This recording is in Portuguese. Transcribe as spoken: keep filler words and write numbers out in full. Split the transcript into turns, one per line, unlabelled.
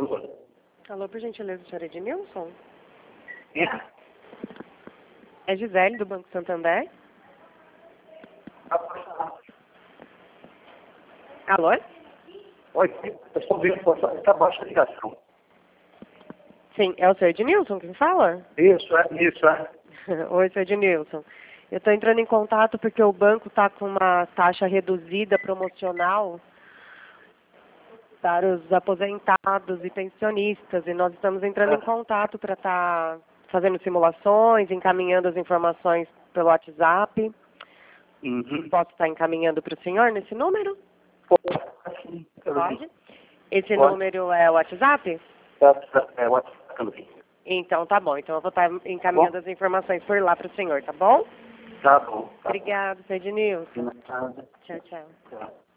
Alô?
Alô, por gentileza, senhora Ednilson?
É?
É Gisele, do Banco Santander? Alô?
Oi, eu estou vendo que está baixa a ligação.
Sim, é o senhor Ednilson quem fala?
Isso, é, isso, é.
Oi, senhor Ednilson. Eu estou entrando em contato porque o banco está com uma taxa reduzida promocional para os aposentados e pensionistas. E nós estamos entrando em contato para estar fazendo simulações, encaminhando as informações pelo WhatsApp.
Uhum.
Posso estar encaminhando para o senhor nesse número?
Assim,
Pode? Esse
Pode.
número é o WhatsApp?
É, é o WhatsApp também.
Então tá bom. Então eu vou estar encaminhando
Bom?
as informações por lá para o senhor, tá bom?
Tá bom. Tá
Obrigado, senhor Ednilson.
bom. Nada.
Tchau, tchau.
Tchau.